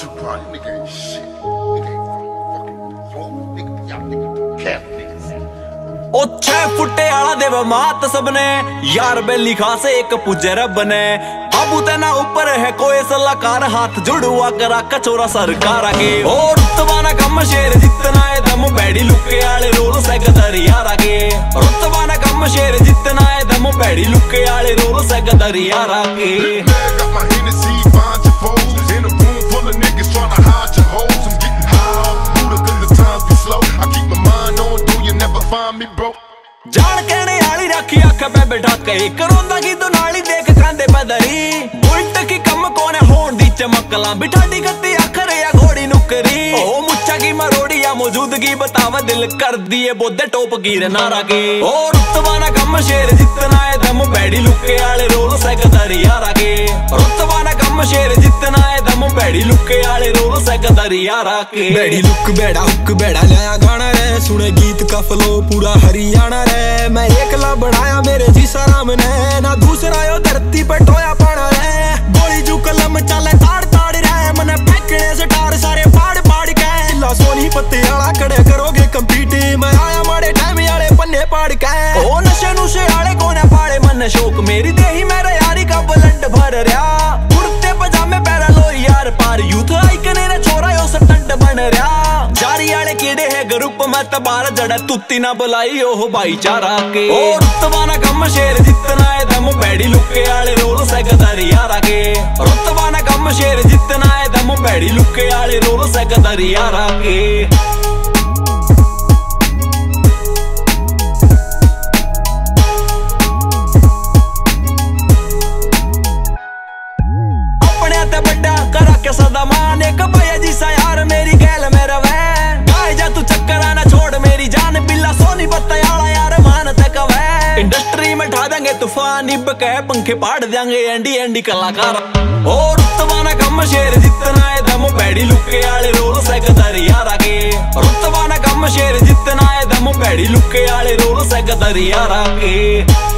Tupac, nigga ain't shit. Nigga ain't from fucking New York. Nigga, y'all nigga cap niggas. ओ 6 फुटे आला देव मात सबने यार बेली खासे एक पूजे रब ने बाबू तेना ऊपर है कोई सलाहकार हाथ जुड़वा करा कचोरा सरकार आगे और रुतबाना कम शेर जितना है दम बैडी लुके आले रोल सेगदर यार आगे रुतबाना कम शेर जितना है दम बैडी लुके आले रोल सेगदर यार आगे जान कहने आली रखी अख पे बैठा के करोंदा की तो नाली देख कांदे बदरी बुलट की कम कोने होण दी चमकला बिठाडी गत्ती अखर या घोड़ी नुकरी ओ मुच्छा की मरोड़ी या मौजूदगी बतावा दिल कर दिए बोदे टॉप गिर नारा के ओ रुतबाना कम शेर जितना है दम बैडी लुके आले रोल सेगदर यार आगे रुतबाना कम शेर जितना है दम बैडी लुके आले रोल सेगदर यार आगे बैडी लुक बैडा हुक बैडा नया गाना रे सुने गीत का फ्लो पूरा हरियाणा रे मैं एकला बढ़ाया मेरे जी सराम ने ना दूसरा यो धरती पे टोया पाना रे गोली जू कलम चले ताड़ ताड़ रे मने फेंकने से टार सारे पाड़ पाड़ के ला सोनी पत्ते आला खड़े करोगे कंपीट मैं आया माड़े टाइम आले पन्ने पाड़ के ओ नशे नुशे आले कोने पाड़े मन शौक मेरी देही मेरे यारी का बुलंड भर रहा कुर्ते पजामे पैरा लो यार पार यूथ आइकने ने छोरा यो सटंड बन रहा जारी आले कीड़े है ग्रुप में तबार जड़ा तुत्ती ना बुलाई ओह भाईचारा के ओ रुतबाना कम शेर जितना है दम बैडी लुके आले रोल सेगदर यार आगे रुतबाना कम शेर जितना है दम बैडी लुके आले रोल सेगदर यार आगे सदा मान एक भैया जी सा यार मेरी गैल में रवे गाय जा तू चक्कर आना छोड़ मेरी जान बिल्ला सोनी पत्ता याला यार मान तक वे इंडस्ट्री में ढा देंगे तूफान इब के पंखे पाड़ देंगे एंडी एंडी कलाकार और रुतबाना कम शेर जितना है दम बैडी लुके आले रोल सेगदर यार आगे रुतबाना कम शेर जितना है दम बैडी लुके आले रोल सेगदर यार आगे